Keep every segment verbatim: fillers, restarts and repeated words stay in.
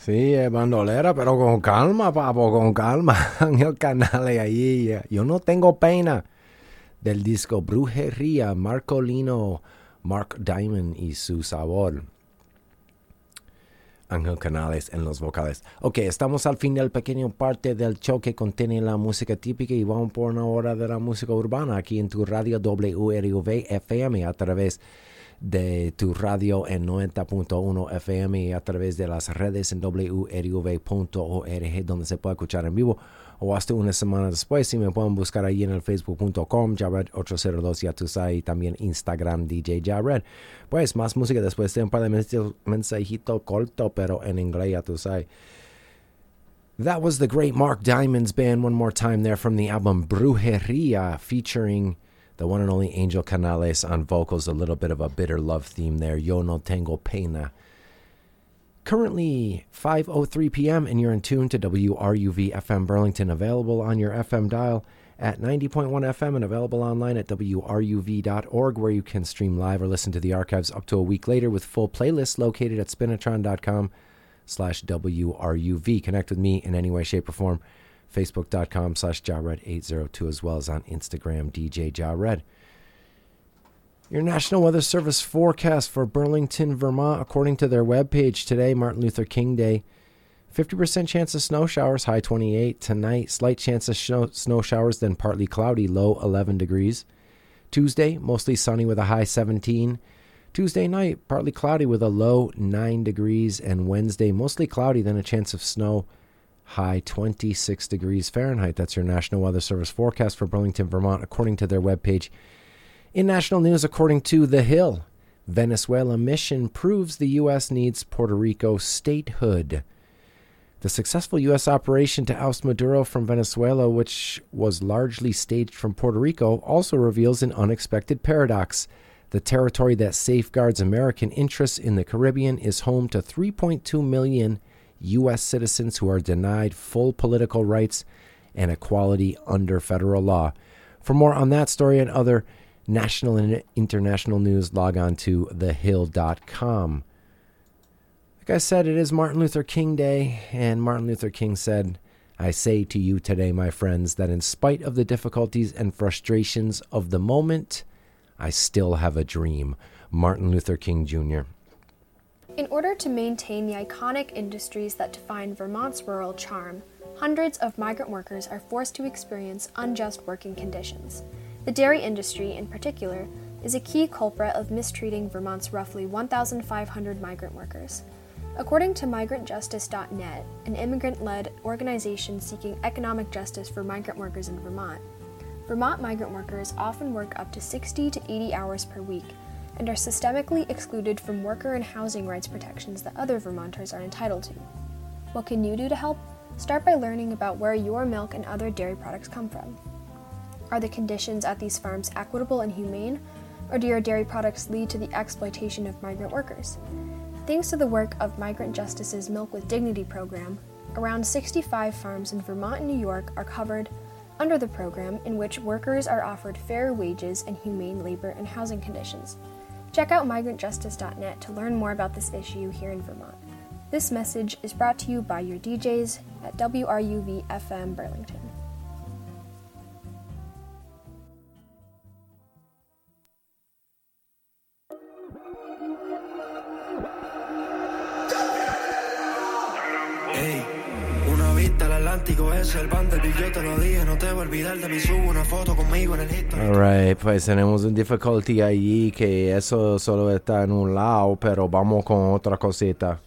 Sí, es bandolera, pero con calma, papo, con calma. Ángel Canales ahí. Yo no tengo pena. Del disco Brujería, Marcolino, Mark Diamond y su sabor. Ángel Canales en los vocales. Ok, estamos al fin del pequeño parte del show que contiene la música típica y vamos por una hora de la música urbana aquí en tu radio W R V F M a través de tu radio en noventa punto uno F M y a través de las redes en W R V punto org donde se puede escuchar en vivo o hasta una semana después. Si me pueden buscar ahí en el facebook punto com, Jared ocho cero dos, ya tú sabes, y también Instagram D J Jared. Pues más música después de un par de mensajito corto, pero en inglés, ya tú sabes. That was the great Mark Diamond's band one more time there from the album Brujería, featuring the one and only Angel Canales on vocals, a little bit of a bitter love theme there. Yo no tengo pena. Currently five oh three p.m. and you're in tune to W R U V F M Burlington, available on your F M dial at ninety point one F M and available online at W R U V dot org, where you can stream live or listen to the archives up to a week later with full playlists located at spinatron dot com slash W R U V. Connect with me in any way, shape, or form. Facebook dot com slash Jared eight oh two, as well as on Instagram, D J Jared. Your National Weather Service forecast for Burlington, Vermont, according to their webpage today, Martin Luther King Day. fifty percent chance of snow showers, high twenty-eight. Tonight, slight chance of snow, snow showers, then partly cloudy, low eleven degrees. Tuesday, mostly sunny with a high seventeen. Tuesday night, partly cloudy with a low nine degrees. And Wednesday, mostly cloudy, then a chance of snow, high twenty-six degrees Fahrenheit. That's your National Weather Service forecast for Burlington, Vermont, according to their webpage. In national news, according to The Hill, Venezuela mission proves the U S needs Puerto Rico statehood. The successful U S operation to oust Maduro from Venezuela, which was largely staged from Puerto Rico, also reveals an unexpected paradox. The territory that safeguards American interests in the Caribbean is home to three point two million U S citizens who are denied full political rights and equality under federal law. For more on that story and other national and international news, log on to the hill dot com. Like I said, it is Martin Luther King Day, and Martin Luther King said, I say to you today, my friends, that in spite of the difficulties and frustrations of the moment, I still have a dream. Martin Luther King Junior In order to maintain the iconic industries that define Vermont's rural charm, hundreds of migrant workers are forced to experience unjust working conditions. The dairy industry, in particular, is a key culprit of mistreating Vermont's roughly one thousand five hundred migrant workers. According to migrant justice dot net, an immigrant-led organization seeking economic justice for migrant workers in Vermont, Vermont migrant workers often work up to sixty to eighty hours per week and are systemically excluded from worker and housing rights protections that other Vermonters are entitled to. What can you do to help? Start by learning about where your milk and other dairy products come from. Are the conditions at these farms equitable and humane, or do your dairy products lead to the exploitation of migrant workers? Thanks to the work of Migrant Justice's Milk with Dignity program, around sixty-five farms in Vermont and New York are covered under the program, in which workers are offered fair wages and humane labor and housing conditions. Check out migrant justice dot net to learn more about this issue here in Vermont. This message is brought to you by your D Js at W R U V F M Burlington. Hey, una vista al Atlántico es el Vanderbilt, yo te lo dije, no te voy a olvidar de mí, subo una foto conmigo en el Instagram. Alright, pues tenemos un difficulty allí que eso solo está en un lado, pero vamos con otra cosita.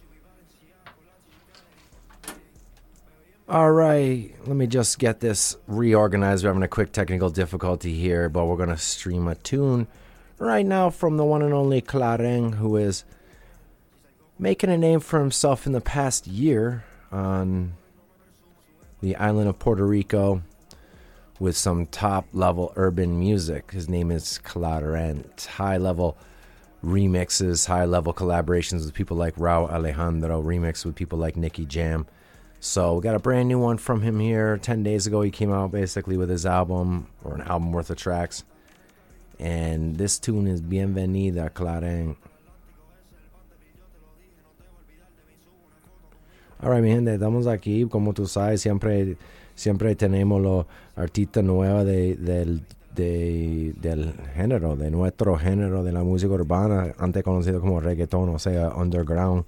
Alright, let me just get this reorganized. We're having a quick technical difficulty here, but we're going to stream a tune right now from the one and only Clareng, who is making a name for himself in the past year on the island of Puerto Rico with some top-level urban music. His name is Clarent. High-level remixes, high-level collaborations with people like Rauw Alejandro, remix with people like Nicky Jam. So we got a brand new one from him here. Ten days ago he came out basically with his album, or an album worth of tracks. And this tune is Bienvenida, Clarent. Alright, mi gente, estamos aquí, como tú sabes, siempre, siempre tenemos los artistas nuevos de, del, de, del género, de nuestro género de la música urbana, antes conocido como reggaeton, o sea, underground.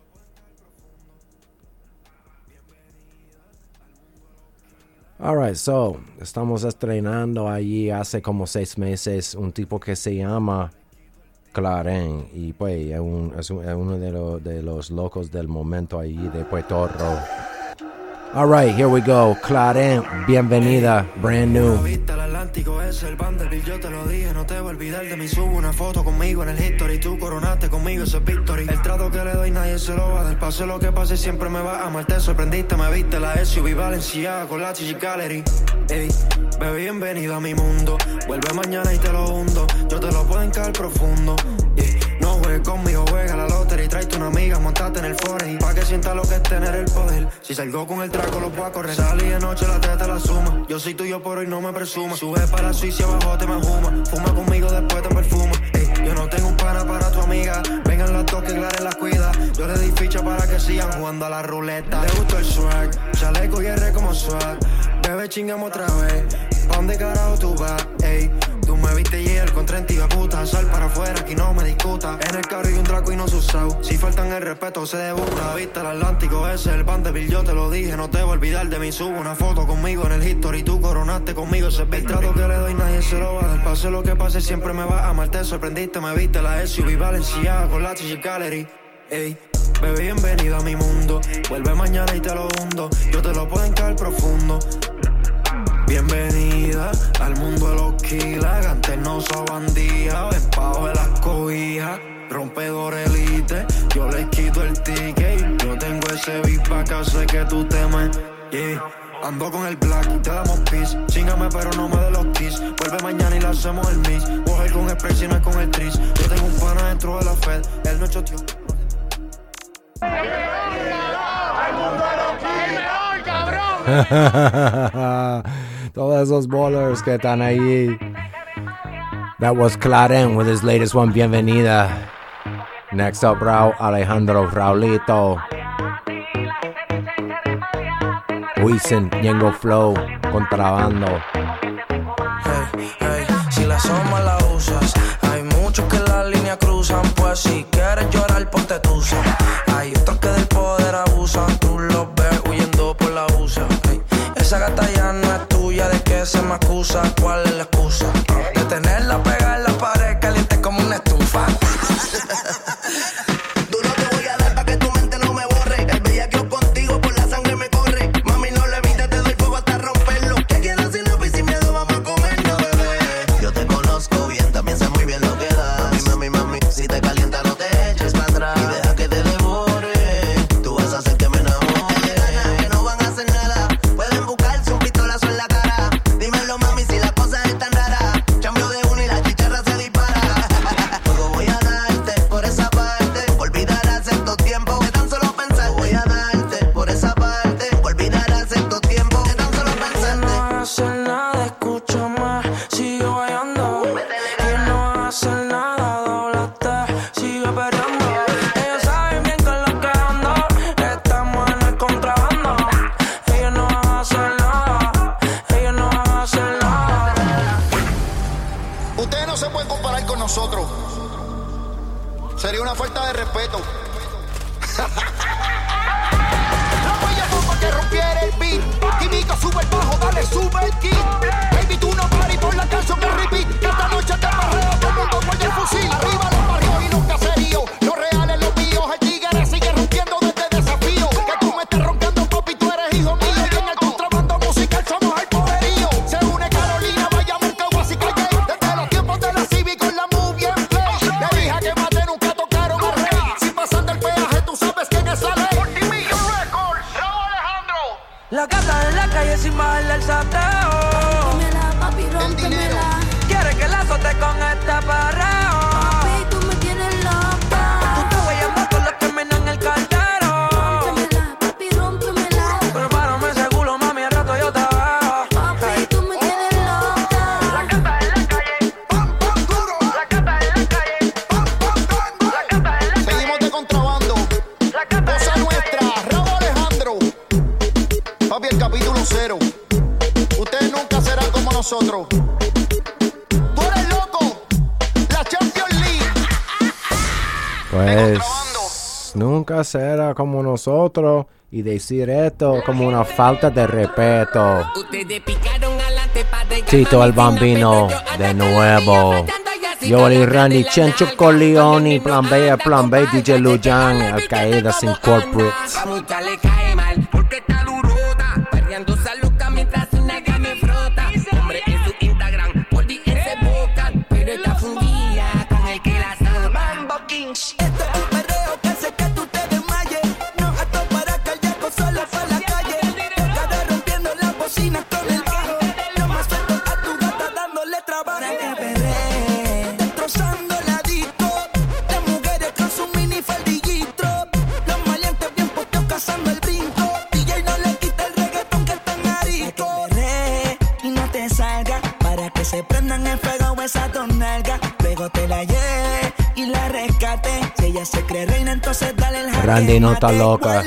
Alright, so, estamos estrenando allí hace como seis meses un tipo que se llama Clarén, y pues es, un, es, un, es uno de, lo, de los locos del momento ahí de Puerto Rico. Alright, here we go. Clarén, bienvenida, brand new. Atlántico es el Vanderbilt, yo te lo dije, no te voy a olvidar de mí. Subo una foto conmigo en el history, tú coronaste conmigo, ese es victory. El trato que le doy nadie se lo va a dar, pase lo que pase siempre me va a amar. Te sorprendiste, me viste la S U V Valenciaga con la Chichi Gallery. Ey, bebé, bienvenido a mi mundo, vuelve mañana y te lo hundo, yo te lo puedo encar profundo. Yeah. No juegues conmigo, juega la lotería y tráete una amiga, montate en el foreign, pa' que sienta lo que es tener el poder. Si salgo con el trago lo puedo a correr, salí de noche la teta la suma, yo soy tuyo por hoy no me presuma. Sube para la Suiza abajo te me juma, fuma conmigo después te perfuma. Ey, yo no tengo un pana para tu amiga, vengan las dos que Claren las cuida, yo le di ficha para que sigan jugando a la ruleta. Le gustó el swag, chaleco y R como swag, bebé chingamos otra vez, ¿pa' dónde carajo tú vas? Ey, tú me viste ayer con treinta y puta, sal para afuera, aquí no me discuta. En el carro y un Draco y no se usado, si faltan el respeto se debuta. Viste el Atlántico, ese es el Vanderbilt, yo te lo dije, no te voy a olvidar de mí. Subo una foto conmigo en el history, tú coronaste conmigo, ese es el trato que le doy nadie se lo va a dar, pase lo que pase siempre me va a amar. Te sorprendiste, me viste la S U V Valenciaga con la Chichi Gallery. Ey, bebé, bienvenido a mi mundo, vuelve mañana y te lo hundo, yo te lo puedo encar profundo. Bienvenida al mundo de los kilas, antes no sos bandija, ven pa' de las cobijas, rompedor elite, yo les quito el ticket, yo tengo ese beat pa' que hace que tú temes, yeah. Ando con el black, te damos peace, chingame pero no me de los kiss, vuelve mañana y le hacemos el mix, coger con el spray si no es con el tris, yo tengo un pana dentro de la Fed, él no es choteó. ¡Al mundo de los kilos, cabrón! Todos esos ballers que están ahí. That was Clarén with his latest one, Bienvenida. Next up, Raúl Alejandro, Raulito. Wisin, Ñengo Flow, Contrabando. Hey, hey, si la soma la usas, hay muchos que la línea cruzan, pues si quieres llorar, ponte tusa. Hay otros que del poder abusan, tú los ves huyendo por la usa. Hey, esa gata ya no es tuya, ¿de qué se me acusa? ¿Cuál es la excusa? De tenerla pegada en la pared, caliente como una estufa. Duro te voy a dar pa' que tu mente no me borre. El bellaqueo contigo por la sangre me corre. Mami, no le evites, te doy fuego hasta romperlo. ¿Qué quieres sin love y sin miedo? Vamos a comernos, bebé. Yo te conozco bien, también sé muy bien lo que das. Mami, mami, mami, si te calienta no te eches para atrás. Y deja que te devore, tú vas a hacer que me enamore. Que no van a hacer nada, pueden buscarse un pistolazo en la cara. Dímelo, mami, si la cosa es tan rara. Cambio de uno y la chicharra se dispara. Luego voy a darte por esa parte, olvidarás estos tiempos de tan solo pensar. Voy a darte por esa parte, olvidarás estos tiempos de tan solo pensar. No hace nada, escucha más, sigue bailando. Que no hace nada, doblate, sigue perreando. Ellos saben bien con lo que ando, estamos en el contrabando. Ellos no van a hacer nada, ellos no van a hacer nada. Ustedes no se pueden comparar con nosotros. Sería una falta de respeto. La huella bomba que rompiera el beat. Química sube el bajo, dale sube el kit. Baby, tú no pares por la canción que repeat. Que esta noche te barreo como un bombo el fusil. Arriba los barrios y nunca serio. Los reales, los míos, el tigre sigue rompiendo desde desafío. Que tú me estés roncando, papi, tú eres hijo mío. Y en el contrabando musical somos el poderío. Se une Carolina, Bayamón, Caguas y Calle. Desde los tiempos de la Civic con la movie en play. Le dije a que mate nunca tocaron al rey. Si pasan del peaje, tú sabes quién es la ley. Multimillion Records, Raúl Alejandro. La gata en la calle sin bajarle el sateo. Rómpemela, papi, rómpemela. Quiere que la azote con este perreo. Papi, tú me tienes loca. Tú te guayando con los que menan el cartero. Rómpemela, papi, rómpemela. Prepárame ese culo, mami, al rato yo te veo. Papi, tú me tienes loca. La gata en la calle, Pam, pam, duro. la gata en la calle, Pam, pam, dando. la gata en la calle. Seguimos de contrabando. La gata en Cosa la nuestra, calle. Raúl Alejandro. Pues nunca será como nosotros y decir esto como una falta de respeto. Tito el Bambino de nuevo. Joel y Randy, Chencho Corleone, Plan B, Plan B, D J Luyan, Al Qaeda Sin Corporate. Randy no está loca.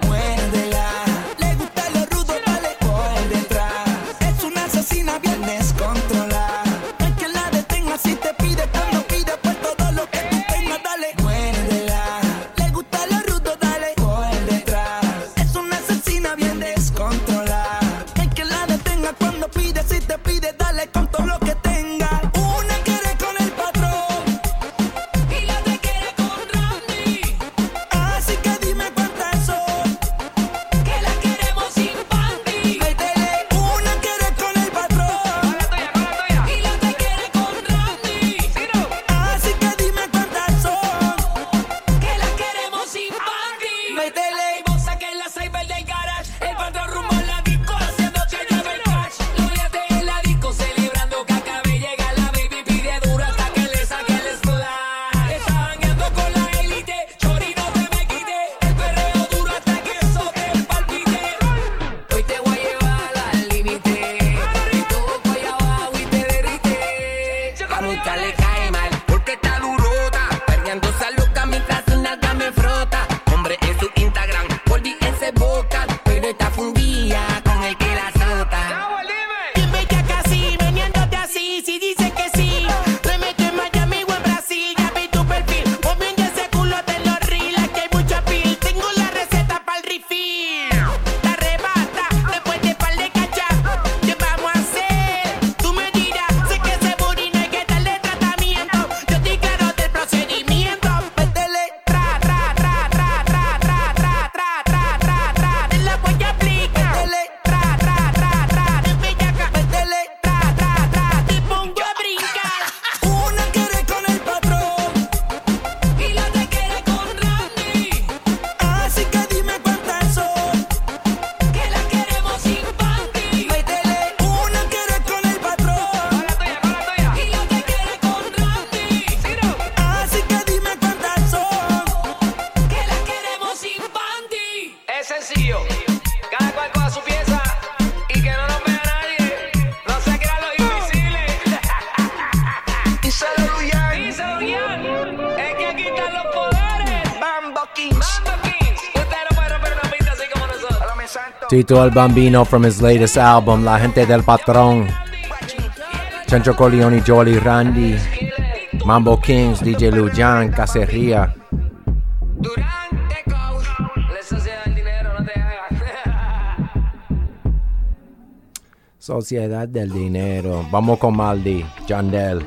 Tito el Bambino from his latest album, La Gente del Patrón. Chencho Corleone, Joel y Randy. Mambo Kings, D J Luyan, Cacería. Sociedad del Dinero. Vamos con Maldi, Jandel.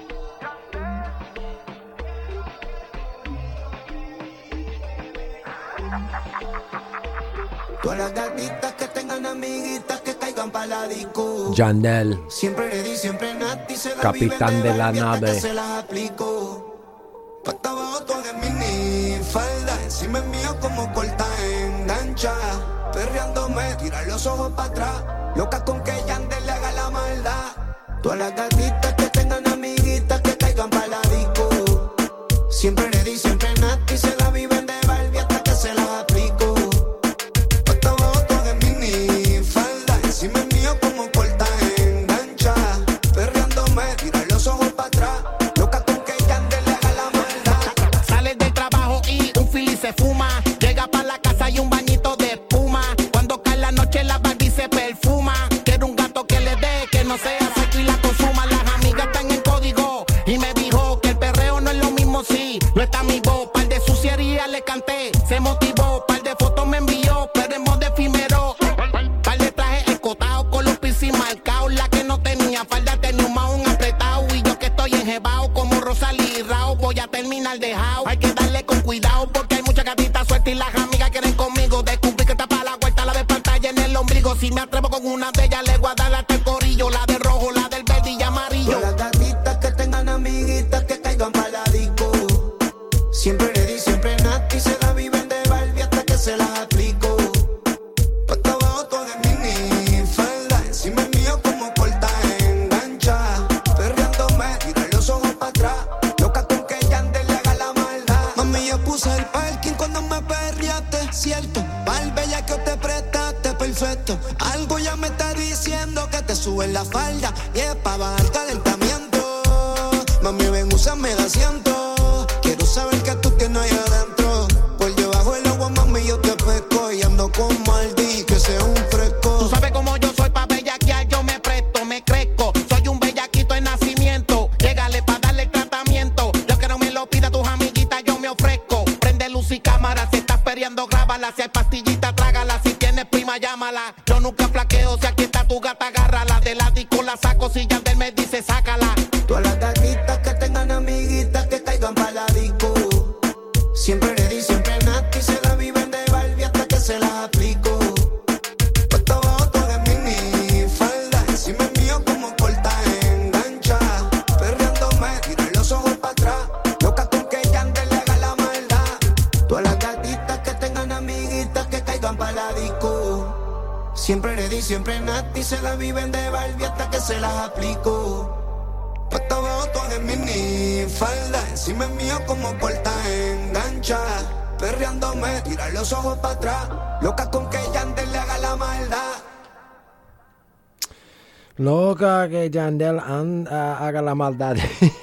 Todas las gatitas que tengan amiguitas que caigan pa' la disco. Jandel. Siempre le di, siempre Nati se la Capitán de la nave. Se las aplico. Tú hasta abajo, tú en mini falda. Encima es mío como corta engancha. Perreándome, tira los ojos para atrás. Loca con que Yandel le haga la maldad. Todas las gatitas que tengan amiguitas que caigan pa' la disco. Siempre le di, siempre Nati se la viven de Barbie hasta que se las aplico. Hasta abajo todo en mini falda. Encima es mío como corta engancha. Perreándome, tira los ojos para atrás. Loca con que Yandel le haga la maldad. Sales del trabajo y un fili se fuma. Llega pa' la casa y un bañito de espuma. Cuando cae la noche la Barbie se perfuma. Quiero un gato que le dé, que no sea seco y la consuma. Las amigas están en código y me dijo que el perreo no es lo mismo si no está voy a terminar dejado. Hay que darle con cuidado porque hay muchas gatitas sueltas y las amigas quieren conmigo. Descubrí que está para la vuelta, la de pantalla en el ombligo. Si me atrevo con una de ellas, le voy a dar hasta el corillo. La de rojo, la del verde y amarillo. Todas las gatitas que tengan amiguitas que caigan para la disco. Siempre ready, siempre nasty, se la viven de Barbie hasta que se las aplico. Puesto abajo todo de mini falda, encima es mío como corta engancha. Perreándome, tira los ojos para atrás, loca con que Yandel le haga la maldad. Mami, yo puse el parking cuando me perreaste, cierto. Pa'l bella que te prestaste, perfecto. Algo ya me está diciendo que te sube la falda y es pa' bajar calentamiento. Mami, ven, úsame de asiento. Quiero saber que tú tienes ahí adentro. Por debajo del agua, mami, yo te pesco. Y ando con Maldi, que sea un fresco. Tú sabes cómo yo soy pa' bellaquear, yo me presto, me crezco. Soy un bellaquito en nacimiento. Llégale pa' darle el tratamiento. Lo que no me lo pida tus amiguitas, yo me ofrezco. Prende luz y cámara, si estás feriando, grábala. Si hay pastillita, trágala. Si tienes prima, llámala. Yo nunca flaqueo, si aquí está tu gata, agárrala. De la disco la saco, si Yandel me dice, sácala. Todas las gatitas que tengan amiguitas que caigan para la disco. Siempre ready, siempre nasty, se la viven de Barbie hasta que se las aplico. Puesto abajo todo de mini falda, encima es mío como corta engancha. Perreándome, tira los ojos para atrás, loca con que Yandel le haga la maldad. Todas las gatitas que tengan amiguitas que caigan para la disco. Siempre ready, siempre nasty, se la viven de Barbie hasta que se las aplico. Puesto abajo todo de mini falda, encima es mío como corta engancha. Perreándome, tira los ojos para atrás, loca con que Yandel le haga la maldad. Loca que Yandel and, uh, haga la maldad.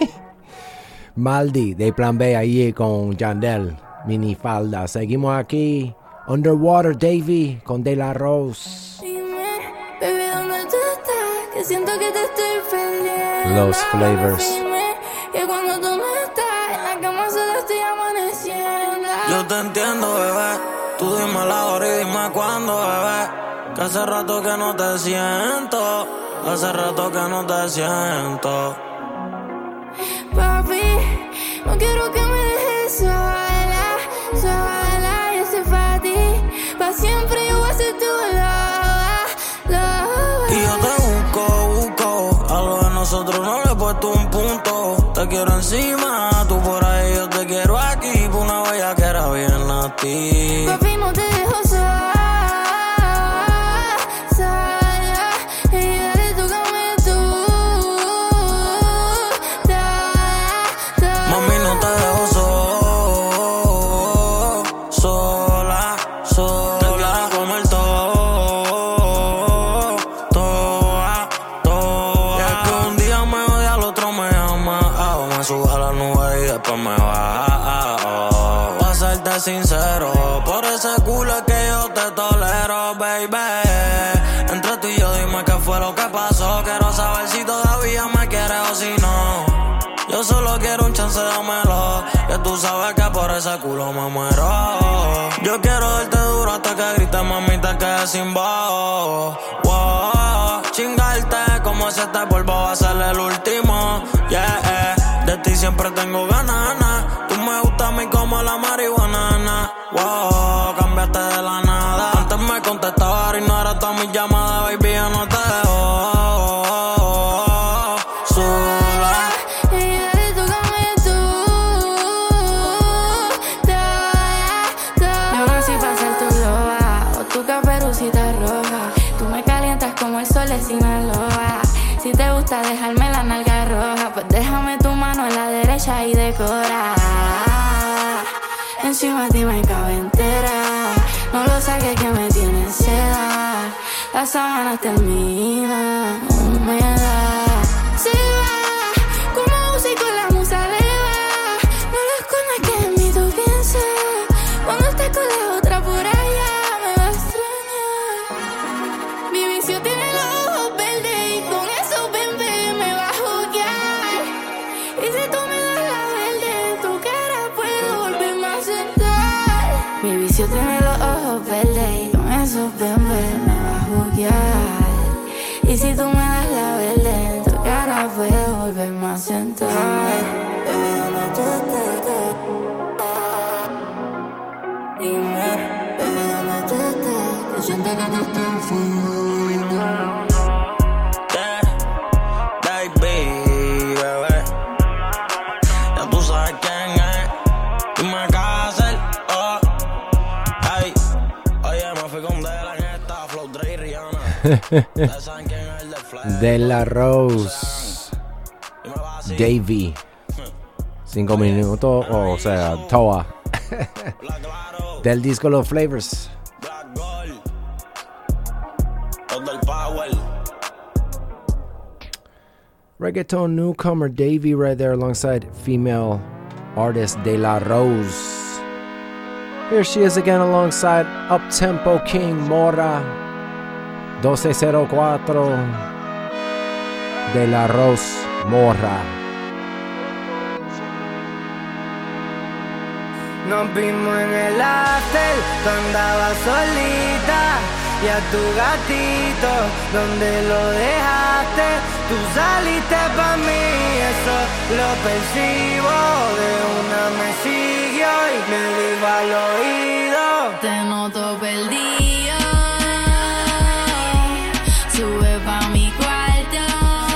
Maldi de Plan B ahí con Yandel, mini falda. Seguimos aquí, Underwater Davey con De La Rose. Dime, baby, ¿dónde tú estás? Que siento que te estoy perdiendo. Los Flavors. Dime, que cuando tú no estás, en la cama solo estoy amaneciendo. Yo te entiendo, bebé. Tú dime la hora y dime cuándo, bebé. Que hace rato que no te siento. Hace rato que no te siento. Papi, no quiero que me dejes sola, sola. Yo soy pa' ti, pa' siempre yo voy a ser tu loba, loba. Y yo te busco, busco. A lo de nosotros no le he puesto un punto. Te quiero encima, tú por ahí, yo te quiero aquí. Por una bella que era bien a ti. Papi, no te dejo sola, sola. Y dale, tócame tú, toda, toda. Mami, no te dejo so, sola, sola. Te quiero comer todo, toda, toda. Y es que un día me odia, al otro me ama. Ah, me sube a la nube y después me baja. Pa' serte sincero, por ese culo es que yo te tolero, baby. Entre tú y yo dime qué fue lo que pasó. Quiero saber si todavía me quieres o si no. Yo solo quiero un chance, dámelo. Que tú sabes que por ese culo me muero. Yo quiero darte duro hasta que grites, mami, te quedes sin voz. Wow. Chingarte como si este polvo va a ser el último. Yeah, de ti siempre tengo ganas. Tú me gustas a mí como la marihuana. Wow, cambiaste de la nada. Antes me contestabas y no era todas mis llamadas, baby, yo no te dejo sola. Y dale, tócame tú, toda, toda. Yo nací pa' ser tu loba, o tu caperucita roja. Tú me calientas como el sol de Sinaloa. Si te gusta dejarme la nalga roja, pues déjame tu mano en la derecha y decora. Encima de ti me cabe entera. No lo saques que me tienes seda. Las sábanas terminan humedad. Se va, como música con la musa le va. No lo escondas que en mí tú piensas. Cuando estés con la otra por allá me va a extrañar. Mi vicio tiene los ojos verdes y con eso, bebé, me va a jugar. Y si tú me das la verde en tu cara puedo volverme a sentar. Mi vicio tiene los ojos verdes y con eso, bebé, me va a jugar. Y si tú me das la verde en tu cara puedo volverme a sentar. Baby, ¿dónde tú estás? De La Rose, Davey, cinco minutos, o sea, Toa, del disco Los Flavors. Reggaeton newcomer Davey right there alongside female artist De La Rose. Here she is again alongside up-tempo king Mora. doce cero cuatro De La Rose, Morra. Nos vimos en el after, tú andabas solita. Y a tu gatito, ¿dónde lo dejaste? Tú saliste pa' mí, eso lo percibo. De una me siguió y me dijo al oído: te noto perdido. Sube pa' mi cuarto.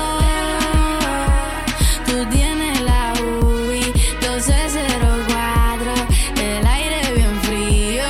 Tú tienes la U I doce cero cuatro. El aire bien frío.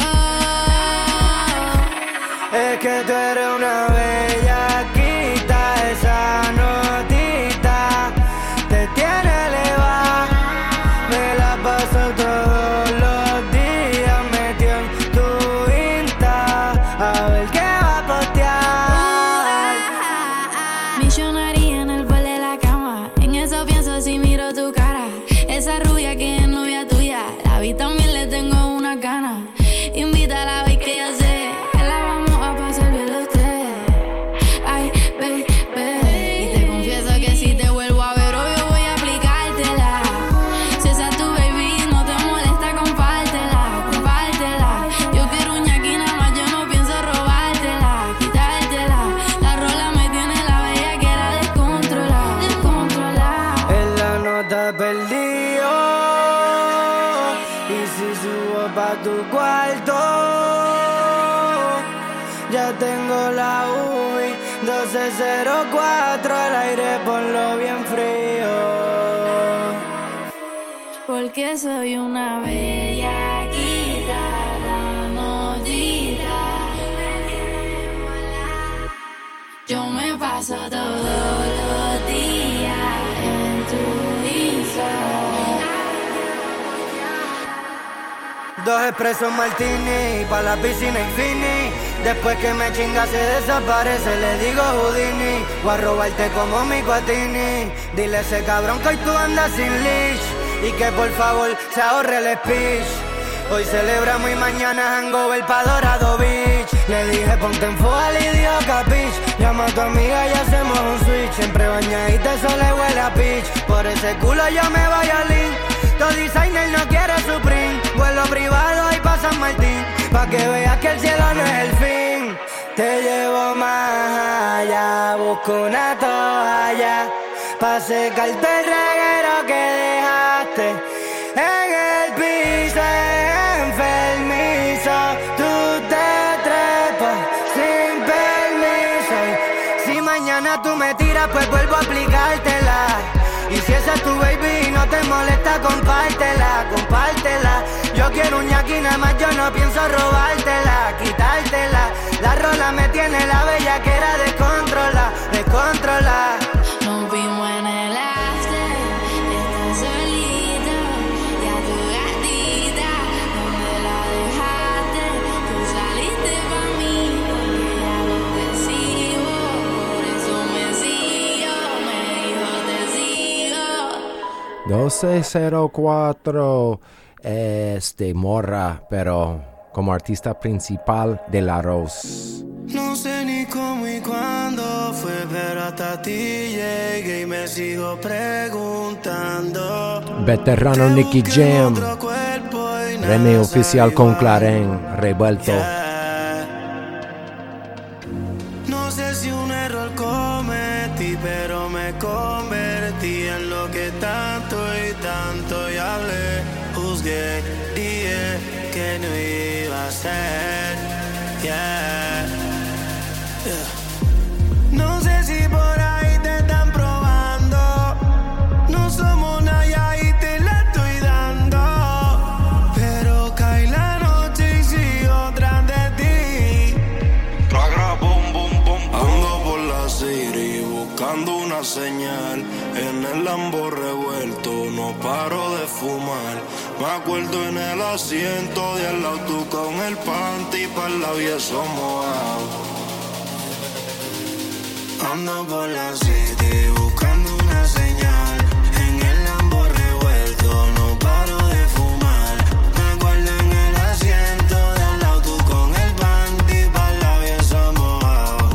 Es que tú eres una bellaquita. Esa notita te tiene elevada. Me la paso todos los días metido en tu Insta. A ver qué va a postear. Millonaria en el bol de la cama. En eso pienso si miro tu cara. Esa rubia que es novia tuya. La vi también le tengo una gana. Invítala hoy que yo sé que la vamos a pasar bien los tres. Ay, baby. Y te confieso que si te vuelvo a ver hoy yo voy a aplicártela. Si esa es tu baby no te molesta, compártela, compártela. Yo quiero un ñaqui nada más, yo no pienso robártela, quitártela. La rola me tiene la bella que era descontrolada, descontrolada. En la nota perdido. Y si subo pa' tu cuarto, ya tengo la U I doce cero cuatro. Al aire ponlo bien frío. Porque soy una bellaquita, la notita. Yo me paso todos los días en tu Instagram. Dos expresos martini, pa' la piscina infini. Después que me chinga se desaparece, le digo Houdini. Voy a robarte como mi Cuatini. Dile a ese cabrón que hoy tú andas sin leash. Y que por favor se ahorre el speech. Hoy celebramos y mañana hangover pa' Dorado Beach. Le dije ponte en fuego al idiota bitch. Llama a tu amiga y hacemos un switch. Siempre bañadita eso le huele a pitch. Por ese culo yo me voy a link. Todo designer no quiere Supreme. Vuelo privado y pa' San Martín. Pa' que veas que el cielo no es el fin. Te llevo más allá. Busco una toalla pa' secarte el reguero que dejaste en el piso enfermizo. Tú te trepas sin permiso. Y si mañana tú me tiras pues vuelvo a aplicártela. Y si esa es tu baby y no te molesta, compártela, compártela. Yo quiero un ñaqui nada más, yo no pienso robártela, quitártela. La rola me tiene la bella que era descontrola, descontrola. Nos vimos en el after, estás solita. Y a tu gatita, ¿dónde la dejaste? Tú saliste pa' mí, porque ya lo percibo. Por eso me sigo, me dijo te sigo. doce cero cuatro este Morra, pero como artista principal de La Rose. No sé ni cómo y cuándo fue, pero hasta ti llegué y me sigo preguntando. Veterano Nicky Jam, remix oficial con Claren, revuelto. Yeah. No sé si un error cometí, pero me convertí en lo que tanto y tanto y hablé. Juzgué, dije que no iba a ser, yeah. Lambo revuelto, no paro de fumar. Me acuerdo en el asiento de al lado tú con el panty pa'l labioso mojado. Ando por la city buscando una señal. En el Lambo revuelto, no paro de fumar. Me acuerdo en el asiento de al lado tú con el panty pa'l labioso mojado.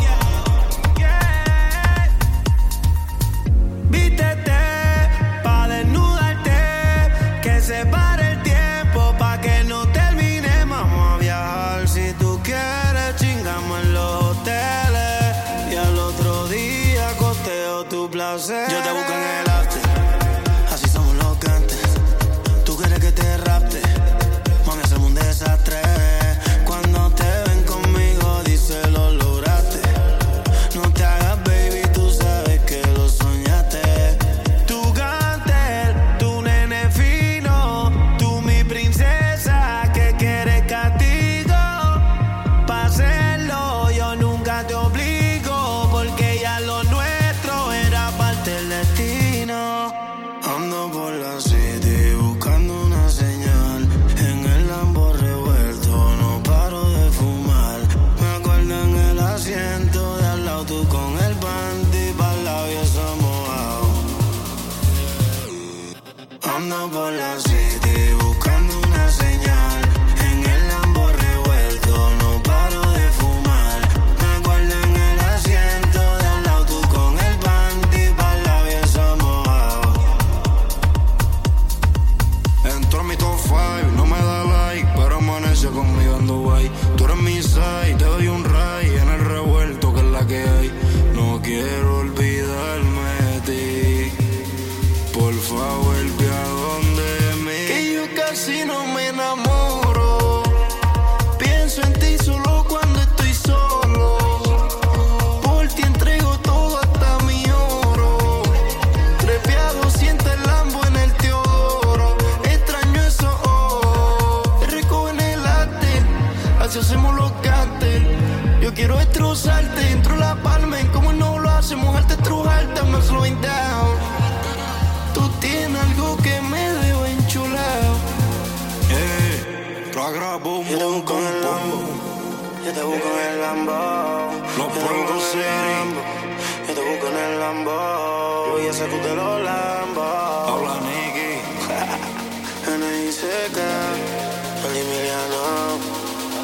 Vístete pa' desnudarte, que se pare el tiempo pa' que no termine. Vamos a viajar si tú quieres, chingamos en los hoteles y al otro día costeo tu placer. Yo te busco en el after, así somos los que antes. Tú quieres que te rapte, mami, hacemos un desastre. Cuando te ven conmigo, dice lo lograste. No te hagas baby, tú sabes que lo soñaste. Tu gantel, tu nene fino, tú mi princesa que quiere castigo. Pa' hacerlo yo nunca te obligo, porque ya lo nuestro era parte del destino. Ando por la city buscando una señal. En el Lambo revuelto, no paro de fumar. Me acuerdo en el asiento de al lado tú con el panty pa'l labioso mojado. Ando por la city buscando una señal. En el Lambo revuelto, no paro de fumar. Me acuerdo en el asiento de al lado tú con el panty pa'l labioso mojado. Entró en mi top five, no me da like, pero amanece conmigo en Dubai. Tú eres mi side, te doy un ray en el revuelto que es la que hay. No quiero olvidarme de ti, por favor ve a donde mí. Que yo casi no me enamoro, pienso en ti solo cuando estoy solo. Por ti entrego todo hasta mi oro. Trepeado siente el Lambo en el Teodoro. Extraño eso, oh, rico en el arte, así hacemos los cartel. Yo quiero destrozarte dentro de la palma. En cómo no lo hacemos, mojarte, estrujarte, I'm slowing down. Tú tienes algo que me debo enchulado. Eh, traga boom, yo te busco en el Lambo, yo te busco en el Lambo. Los Pueblos City, yo te busco en el Lambo. Yo voy a hacer tú de los Lambo. Habla Nicky, N I C K, el Emiliano.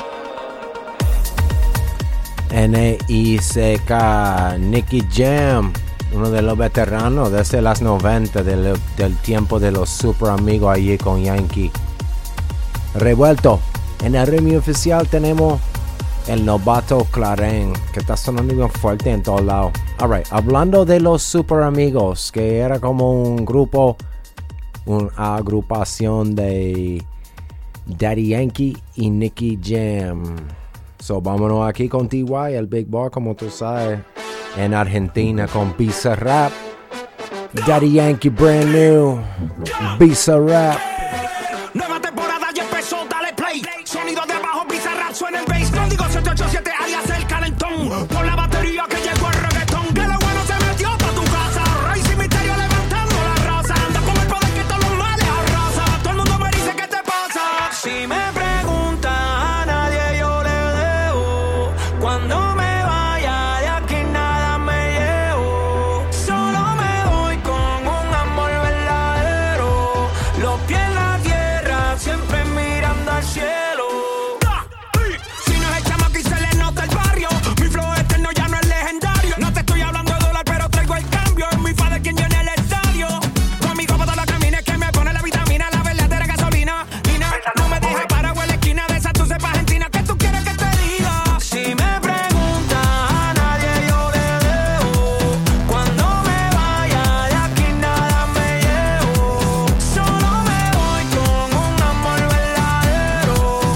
N I C K, Nicky Jam, uno de los veteranos desde las noventa, del, del tiempo de los super amigos allí con Yankee. Revuelto. En el remix oficial tenemos el novato Clarén, que está sonando bien fuerte en todos lados. Alright, hablando de los super amigos, que era como un grupo, una agrupación de Daddy Yankee y Nicky Jam. So, vámonos aquí con T Y, el Big Boy, como tú sabes, en Argentina con Bizarrap. Daddy Yankee, brand new. Bizarrap. Nueva temporada ya empezó, dale play. Sonido de abajo, Bizarrap, suena el bass. Código siete ocho siete, alias el calentón. Por la batería que llegó el reggaetón. Que lo bueno se metió pa' tu casa. Rey sin misterio levantando la raza. Anda con el poder que todos los males arrasa. Todo el mundo me dice ¿qué te pasa? Si me preguntan a nadie yo le debo. Cuando me vaya de aquí nada me llevo. Solo me voy con un amor verdadero. Los pies en la tierra, siempre mirando al cielo. Si no es el chamaco y se le nota el barrio. Mi flow eterno ya no es legendario. No te estoy hablando de dólar, pero traigo el cambio. Es mi padre quien llena el estadio. Conmigo para toda la camina que me pone la vitamina, la verdadera gasolina. Nina, no me dejes parado en la esquina de esa tu cepa argentina. ¿Qué tú quieres que te diga? Si me preguntas a nadie yo le debo. Cuando me vaya de aquí nada me llevo. Solo me voy con un amor verdadero.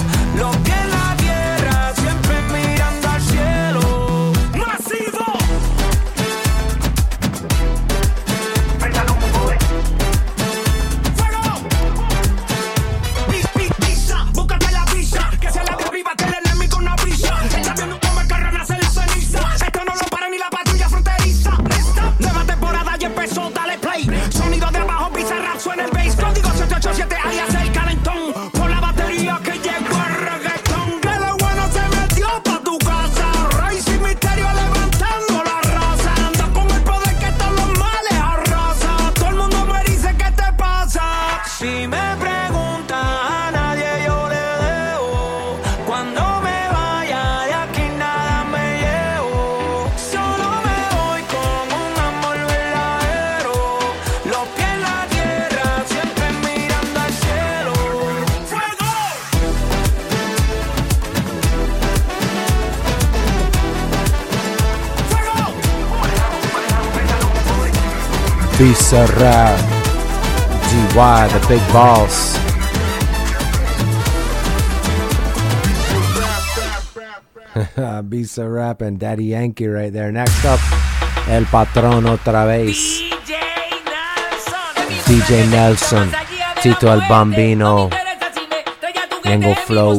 Bizarrap, G Y, the big balls. Bizarrap and Daddy Yankee right there. Next up, El Patrón otra vez. D J Nelson, Tito el Bambino, Ñengo Flow.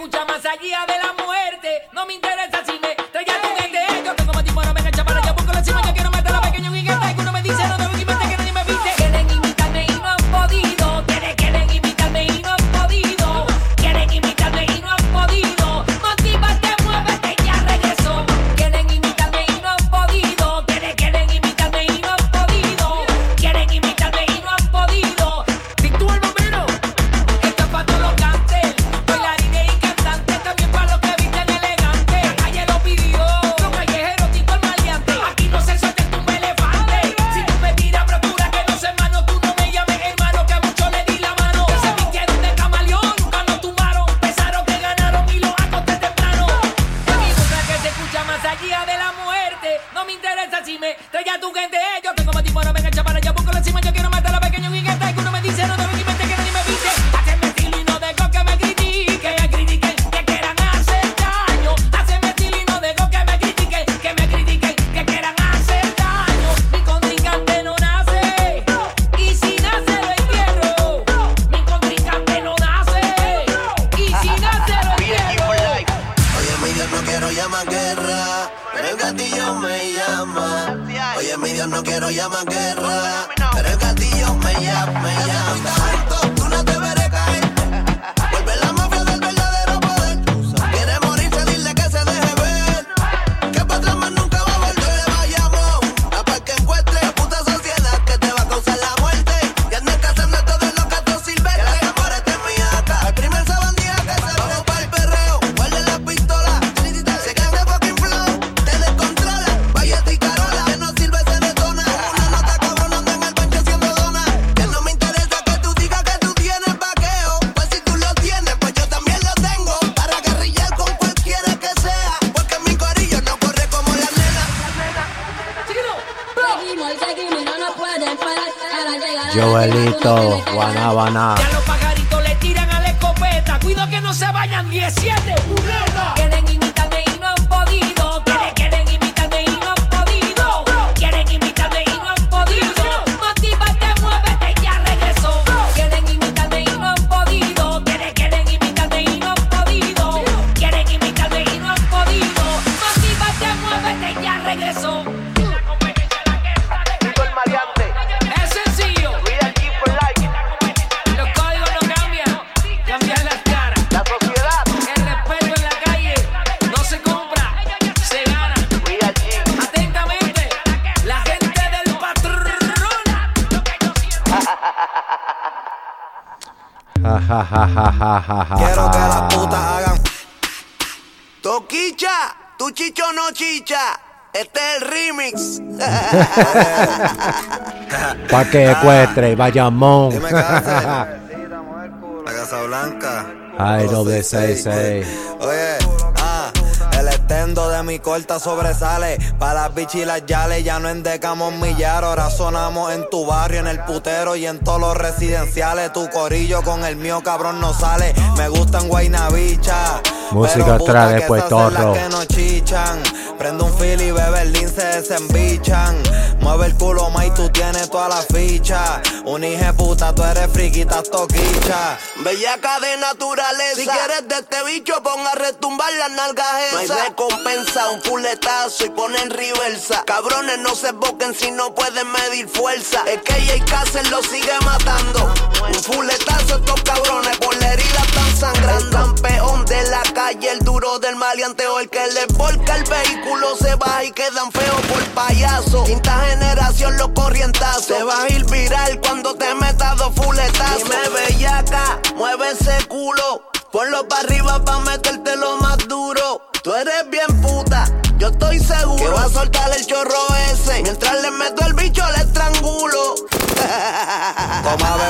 Joelito, Guanábana. Ya los pajaritos le tiran a la escopeta. Cuido que no se vayan diecisiete. ¡Puleta! Quieren imitarme y no han podido. Quieren, quieren imitarme y no han podido. Quieren imitarme y no han podido. Motívate, muévete, ya regresó. Quieren imitarme y no han podido. Quieren, quieren imitarme y no han podido. Quieren imitarme y no han podido. Motívate, muévete, ya regresó. Ja, ja, ja, ja, ja, ja, Quiero que ja. las putas hagan Toquicha, tu chicho no chicha. Este es el remix. Pa' que cuestre, Bayamón. Dime, Cáncer. La Casa Blanca. Ay, doble seis, seis. Oye, ah, el estendo de mi corta sobresale. Pa' las bichis y las yales ya no endecamos millar. Ahora sonamos en tu barrio, en el putero y en todos los residenciales. Tu corillo con el mío, cabrón, no sale. Me gustan Guaynabicha. Música atrás de Puerto Rico. Que no chichan. Prende un fil y bebe el lince, se desembichan. Mueve el culo, ma, y tú tienes toda la ficha. Un hije puta, tú eres friquita, toquicha. Bellaca de naturaleza. Si quieres de este bicho, ponga a retumbar las nalgas esas. No hay recompensa, un fuletazo y ponen reversa. Cabrones, no se boquen si no pueden medir fuerza. Es que J. Cáceres lo sigue matando. Un fuletazo estos cabrones por la herida están sangrando. El campeón de la calle, el duro del maleanteo. El que le volca el vehículo se baja y quedan feos por payaso. Quinta generación, los corrientazos. Se va a ir viral cuando te metas dos fuletazos. Dime bellaca, mueve ese culo. Ponlo para arriba pa' meterte lo más duro. Tú eres bien puta, yo estoy seguro que va a soltar el chorro ese. Mientras le meto el bicho, le estrangulo. Toma, bebé,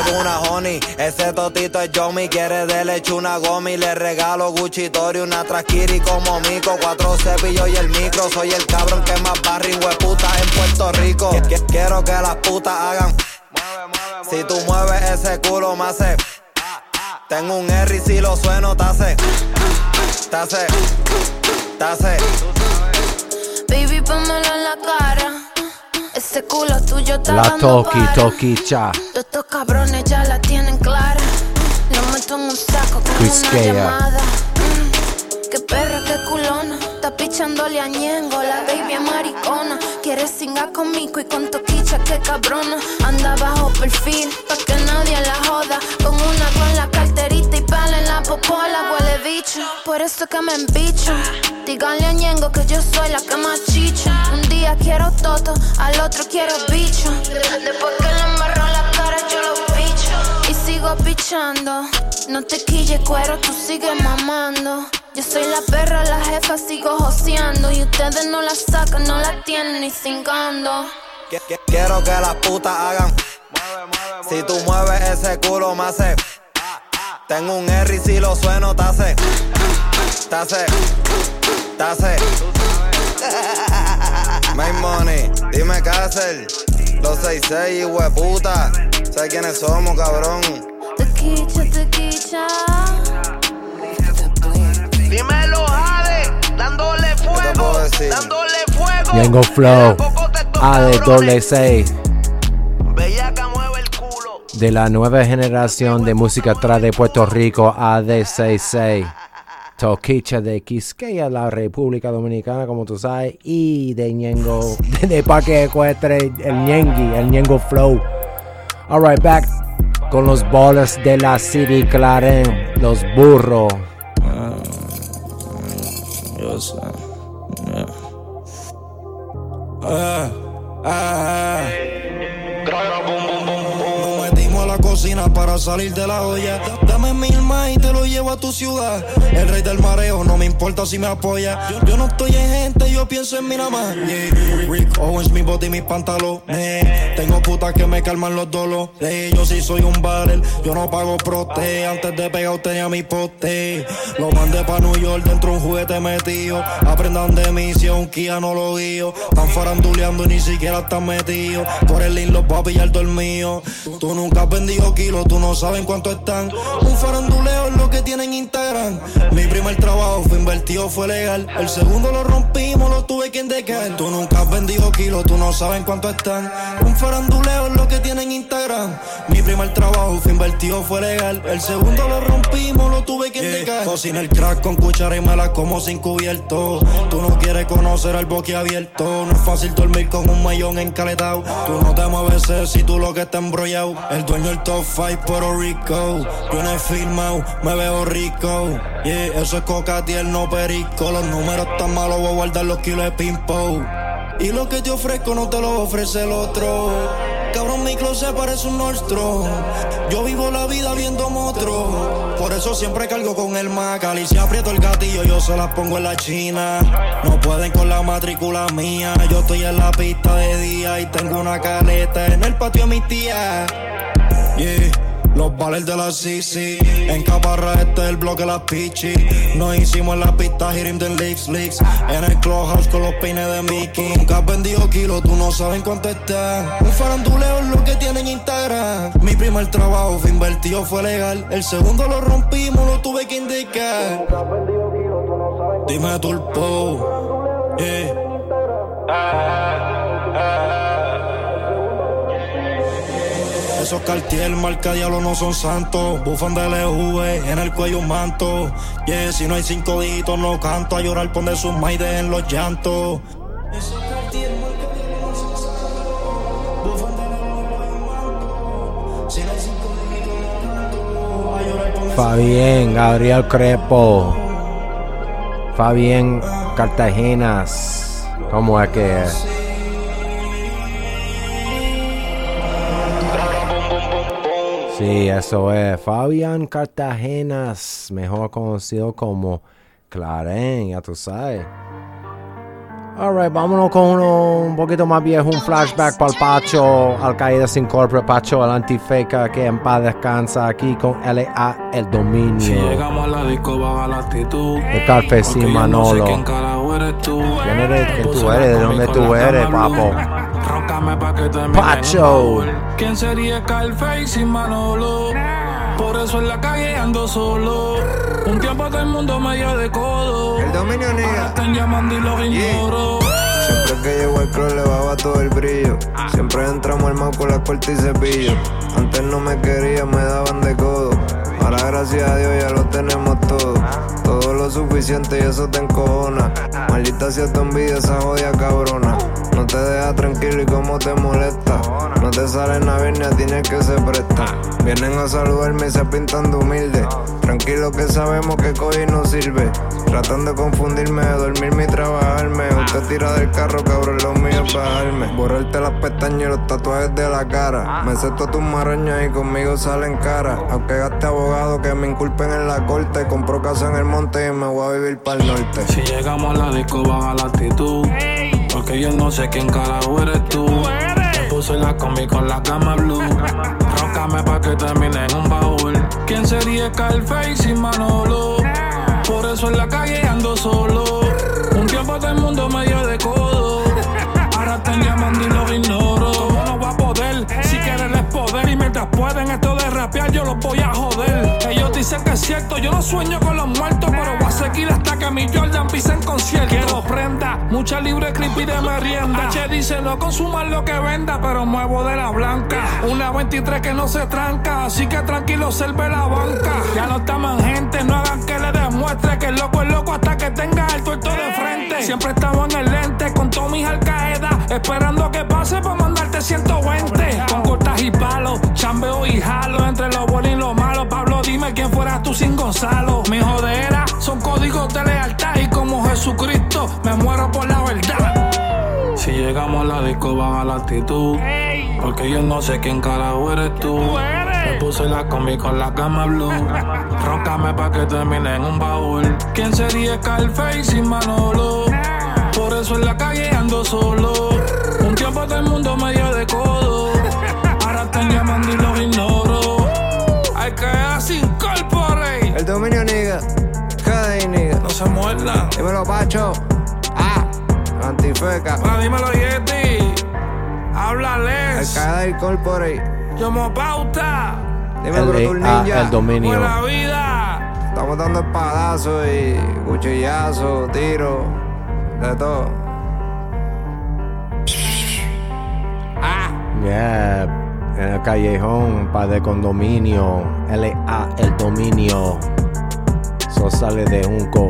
con una honey. Ese totito es Yomi, quiere de leche una gomi. Le regalo Gucci Tori, una Traskiri como Mico. Cuatro cepillos y el micro. Soy el cabrón que más barri hueputa en Puerto Rico. Qu- Quiero que las putas hagan. Si tú mueves ese culo me hace. Tengo un R y si lo sueno te hace. Te hace. Te hace. Baby, pónmelo en la cara. Ese culo tuyo está La dando toki, para. toki, cha. Todos estos cabrones ya la tienen clara. Lo meto en un saco con Quisqueya. una llamada. Mm, qué perra, qué culona. Está pichándole a Ñengo, la baby es maricona. Quiere singar conmigo y con toquicha, qué cabrona. Anda bajo perfil, pa' que nadie la joda. Con una con la carterita y pala en la popola. Huele bicho, por eso que me embicho. Díganle a Ñengo que yo soy la que más chicha. Un día quiero toto, al otro quiero bicho. Después que le embarro la cara yo lo picho. Y sigo pichando, no te quilles cuero, tú sigues mamando. Yo soy la perra, la jefa, sigo joseando. Y ustedes no la sacan, no la tienen ni cingando. Qu- qu- Quiero que las putas hagan. Si tú mueves ese culo me hace. Tengo un R y si lo sueno te hace. Te hace. Te hace. Make money, dime qué hacer. Los seis seis, hueputa. ¿Sabes quiénes somos, cabrón? Te quicha, te quicha. Dímelo, Jade, dándole fuego, dándole fuego. Ñengo Flow, A de doble seis. Bellaca mueve el culo. De la nueva generación de música atrás de Puerto Rico, A D sesenta y seis. Toquicha de Quisqueya, la República Dominicana, como tú sabes. Y de Ñengo, de, de Parque Ecuestre, el Ñengui, el Ñengo Flow. Alright, back con los ballers de la City Clarén, los burros. Yo sé. Yeah. Ah, ah, ah. Nos metimos a la cocina para salir de la olla. Dame mil más y te lo llevo a tu ciudad. El rey del mareo, no me importa si me apoya. Yo, yo no estoy en gente, yo pienso en mí nada más. Yeah. Rick Owens, mi body y mis pantalones. Tengo putas que me calman los dolores. Yo sí soy un baller, yo no pago prote. Antes de pegar tenía mi poste. Lo mandé pa' New York dentro de un juguete metido. Aprendan de mí si a un Kia no lo guío. Están faranduleando y ni siquiera están metidos. Por el link los va a pillar dormido. Tú nunca has vendido kilos, tú no sabes cuánto están. Un faranduleo es lo que tienen Instagram. Mi primer trabajo fue invertido, fue legal. El segundo lo rompimos, lo tuve que endecar. Tú nunca has vendido kilos, tú no sabes cuánto están. Un faranduleo es lo que tienen Instagram. Mi primer trabajo fue invertido, fue legal. El segundo lo rompimos, lo tuve que endecar. Cocina el crack con cuchara y me la como sin cubierto. Tú no quieres conocer al boquiabierto. No es fácil dormir con un mayón encaletado. Tú no te mueves si tú lo que está embrollado. El dueño del top five Puerto Rico. Yo no he filmado, me veo rico. Yeah, eso es coca tierno perico. Los números tan malos, voy a guardar los kilos de pimpo. Y lo que te ofrezco no te lo ofrece el otro. Cabrón, mi closet parece un Nordstrom. Yo vivo la vida viendo monstruos. Por eso siempre cargo con el Macal. Y si aprieto el gatillo yo se las pongo en la China. No pueden con la matrícula mía. Yo estoy en la pista de día y tengo una caleta en el patio de mi tía. Yeah. Los ballers de la C C. En Caparra este es el bloque de las pichi. Nos hicimos en la pista Hirim de Leaks Leaks. En el clubhouse con los peines de Mickey. Nunca has vendido kilos, tú no sabes cuánto está. Un faranduleo es lo que tienen Instagram. Mi primer trabajo fue invertido, fue legal. El segundo lo rompimos, lo tuve que indicar. Dime Turpo. Yeah. Esos Cartier, marca diablo, no son santos. Bufan de L V, en el cuello un manto. Yeah, si no hay cinco dígitos no canto. A llorar, pon de sus maides en los llantos. Esos Cartier, marca diablo, no son santos. Bufan de L V, un manto. Si no hay cinco dígitos no canto. A llorar, pon de sus Fabián, Gabriel Crepo. Fabián Cartagenas. ¿Cómo es que es? Sí, eso es. Fabián Cartagenas, mejor conocido como Clarén, ya tú sabes. Alright, vámonos con uno un poquito más viejo, un flashback para el Pacho, Al Qaeda sin corporate, Pacho, el antifeca, que en paz descansa aquí con L A El Dominio. Si llegamos a la disco, baja la actitud. El Carfe sin Manolo. No sé quién carajo eres tú. ¿Quién eres? ¿Quién tú eres? ¿De dónde tú eres, papo? Rócame pa' que termine. Pacho. ¿Quién sería Carfe sin Manolo? Por eso en la calle ando solo. Un tiempo todo el mundo me dio de codo. El Dominio niga. Están llamando y los ignoro. Siempre que llego al club le baba todo el brillo. Siempre entramos armados con la corte y cepillo. Antes no me querían, me daban de codo. Ahora gracias a Dios ya lo tenemos todo. Todo lo suficiente y eso te encojona. Maldita sea tu envidia, esa jodia cabrona. No te deja tranquilo y cómo te molesta. No te sale nada bien ni a ti ni que se presta. Vienen a saludarme y se pintan de humilde. Tranquilo que sabemos que coge y no sirve. Tratan de confundirme, de dormirme y trabajarme. Usted tira del carro, cabrón, lo mío es bajarme. Borrarte las pestañas y los tatuajes de la cara. Me sé todas tus marañas y conmigo salen cara. Aunque gaste abogado que me inculpen en la corte. Compro casa en el monte y me voy a vivir para el norte. Si llegamos a la disco, baja la actitud. Porque yo no sé quién carajo eres tú. Me puse la combi con la cama blue. Rócame pa' que termine en un baúl. ¿Quién sería Carfe sin Manolo? Por eso en la calle ando solo. Un tiempo todo el mundo me dio de codo. Ahora están llamando y los ignoro. ¿Cómo no va a poder? Si quieren es poder. Y mientras pueden esto de rapear yo los voy a joder. Ellos dicen que es cierto, yo no sueño con los muertos, pero voy a seguir hasta que mi Jordan pise en concierto. Quiero prenda, mucha libre creepy de merienda. H dice no consuman lo que venda, pero muevo de la blanca. Una veintitrés que no se tranca, así que tranquilo serve la banca. Ya no estamos en gente, no hagan que le demuestre que el loco es loco hasta que tenga el tuerto de frente. Siempre estamos en el lente con todos mis Al Qaeda, esperando que pase para mandarte ciento veinte. Con cortas y palos, chambeo y jalo, entre lo bueno y lo malo. Pablo, dime quién fueras tú sin Gonzalo. Mi jodera son códigos de lealtad y como Jesucristo me muero por la verdad. Si llegamos a la disco, baja la actitud. Porque yo no sé quién carajo eres tú. Me puse la combi con la cama blue. Rócame pa' que termine en un baúl. ¿Quién sería Carfe sin Manolo? Por eso en la calle ando solo. Un tiempo todo el mundo me dio de codo. Ahora están llamando y los ignoro. Hay que así incorporate. El Dominio niga. Cada niga. No se muerda. Dímelo, Pacho. Ah, antifeca. Ah, dímelo, Yeti. Háblales. El Qaeda Incorporate. Yo me pauta. Dímelo, Brutal Ninja. El Dominio. Buena vida. Estamos dando espadazos y cuchillazos, tiros, de todo. Ah. Yeah. En el callejón, pa' de condominio. L A El Dominio. Eso sale de Junco.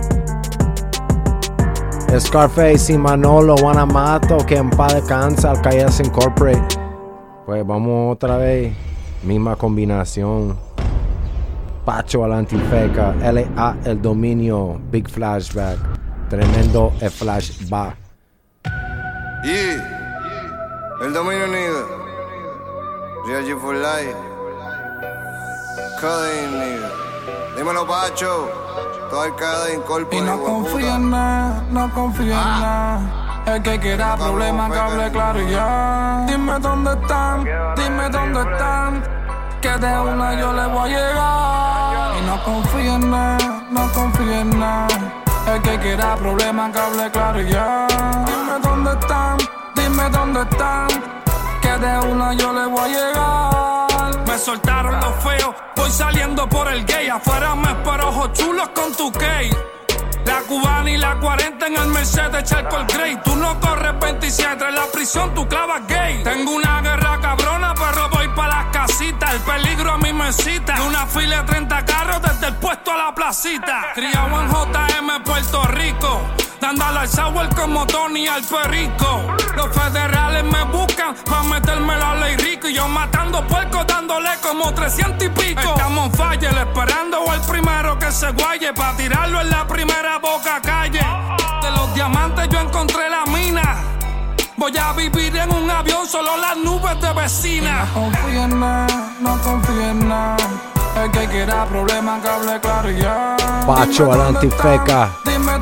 Scarface y Manolo, Guanamato, que en paz descansa, Al Qaeda sin corporate. Pues vamos otra vez. Misma combinación. Pacho al antifeca. L A El Dominio. Big flashback. Tremendo el flashback. Yeah. El Dominio niga. Real G for life. Coding nigga. Dímelo, Pacho. Todo el Qaeda Incorporate. Y no confío en nada, no confío en nada. El que quiera problemas que hable claro y ya. Dime dónde están, dime dónde están. Que de una yo le voy a llegar. Y no confío en nada, no confío en nada. El que quiera problemas que hable claro y ya. Dime dónde están, dime dónde están. Que de una yo le voy a llegar. Me soltaron los feos, voy saliendo por el gay. Afuera me espero ojos chulos con tu gay. La cubana y la cuarenta en el Mercedes Charcoal Grey. Tú no corres veintisiete, en la prisión tú clavas gay. Tengo una guerra cabrona, pero voy pa' las casitas. El peligro a mi mesita. De una fila de treinta carros desde el puesto a la placita. Criado en J M Puerto Rico, dándole al sour como Tony al perico. Los federales me buscan pa' meterme la ley rico. Y yo matando puercos dándole como trescientos y pico. Estamos en fire esperando al primero que se guaye pa' tirarlo en la primera boca calle. De los diamantes yo encontré la mina. Voy a vivir en un avión, solo las nubes de vecina. No confío en nada, no confío en nada. El que quiera problemas que hable claro y ya. Pacho al antifeca. Dime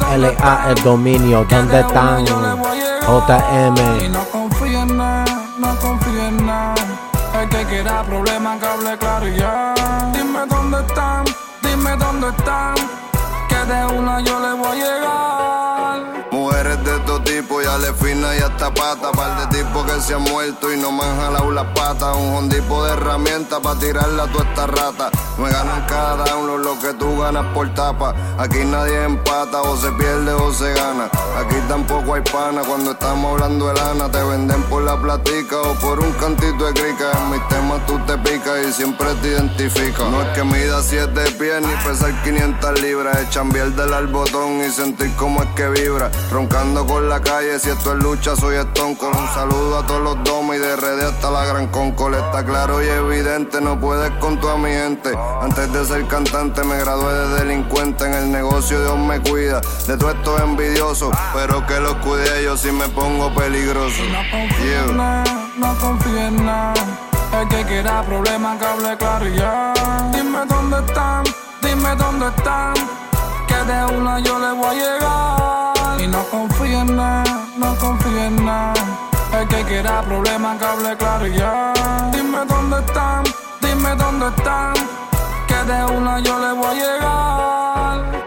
L A el dominio, ¿dónde están? J M. Y no confío en nada, no confío en nada. El que quiera problemas que hable claro y ya. Dime dónde están, dime dónde están. Que de una yo le voy a llegar. Mujeres de todo tipo, ya le fina y hasta pata. Par de tipos que se han muerto y no me han jalado las patas. Un hondipo de herramientas pa' tirarla a toda esta rata. Me ganan cada uno lo que tú ganas por tapa. Aquí nadie empata, o se pierde o se gana. Aquí tampoco hay pana cuando estamos hablando de lana. Te venden por la platica o por un cantito de crica. En mis temas tú te picas y siempre te identificas. No es que mida siete pies ni pesar quinientas libras. Es chambear del al botón y sentir cómo es que vibra. Roncando con la calle, si esto es lucha soy Stone Cold. Un saludo a todos los domes y de R D hasta la Gran Concol. Está claro y evidente, no puedes con toda mi gente. Antes de ser cantante me gradué de delincuente. En el negocio Dios me cuida de todo esto envidioso, pero que los cuide yo si me pongo peligroso. No confío en nada, no confío en nada. El que quiera problemas que hable claro y ya. Dime dónde están, dime dónde están. Que de una yo le voy a llegar. Y no confío en nada, no confío en nada. El que quiera problemas que hable claro y ya. Dime dónde están, dime dónde están. Que de una yo le voy a llegar.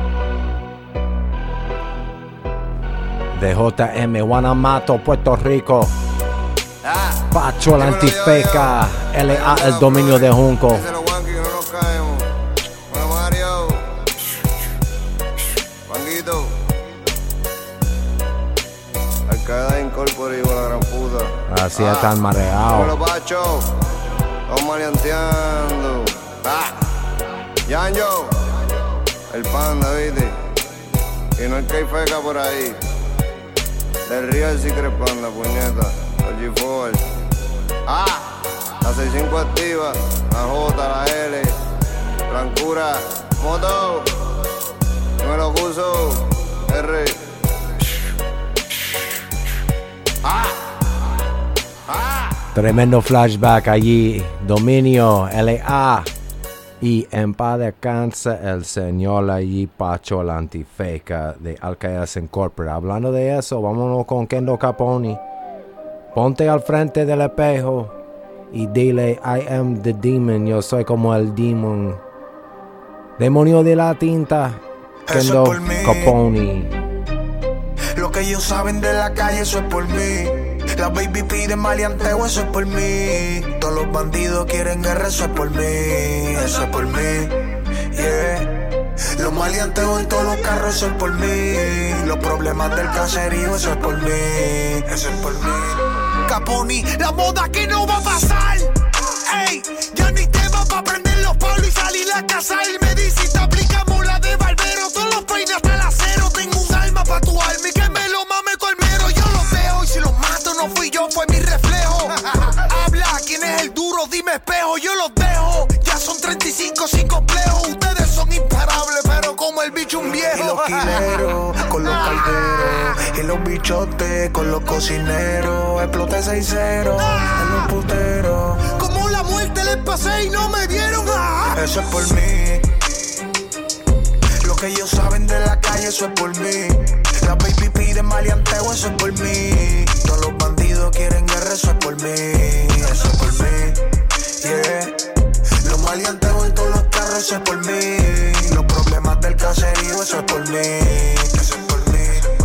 De J M, Guanamato, Puerto Rico. Pacho, la antifeca. L A el dominio de Junco. Cada incorporado la gran puta. Así ah, están mareados. Los Pacho, estamos maleanteando. Ah, Yanjo, el panda, viste. Y no el que hay feca por ahí. Del Real Secret Panda, puñeta. El G cuatro. Ah, la sesenta y cinco activa. La J, la L. Blancura, Moto. Me lo puso. R. Ah, ah. Tremendo flashback allí. Dominio, L A. Y en paz descanse el señor allí, Pacho, la antifeca de Alcaídas Incorporated. Hablando de eso, vámonos con Kendo Capone. Ponte al frente del espejo y dile, I am the demon. Yo soy como el demon. Demonio de la tinta. Kendo Capone. Lo que ellos saben de la calle, eso es por mí. La baby pide maleanteo, eso es por mí. Todos los bandidos quieren guerra, eso es por mí. Eso es por mí, yeah. Los maleanteos en todos los carros, eso es por mí. Los problemas del caserío, eso es por mí. Eso es por mí. Capone, la moda que no va a pasar. Ey, ya ni te va pa' prender los palos y salir a cazar. Medicita, aplicamos la de barbero. Todos los peines hasta el acero. Tengo un alma pa' tu alma y que me lo mame colmero. Yo los veo y si los mato no fui yo, fue mi reflejo. Habla, ¿quién es el duro? Dime espejo, yo los dejo. Ya son treinta y cinco sin complejo. Ustedes son imparables, pero como el bicho un viejo. Y los quileros con los calderos. Y los bichotes con los cocineros. Exploté seis cero en los puteros. Como la muerte les pasé y no me dieron. ¡Ah! Eso es por mí. Lo que ellos saben de la calle, eso es por mí. La baby pide maleanteo, eso es por mí. Todos los bandidos quieren guerra, eso es por mí. Eso es por mí, yeah. Los maleanteos en todos los carros, eso es por mí. Los problemas del caserío, eso es por mí. Eso es por mí.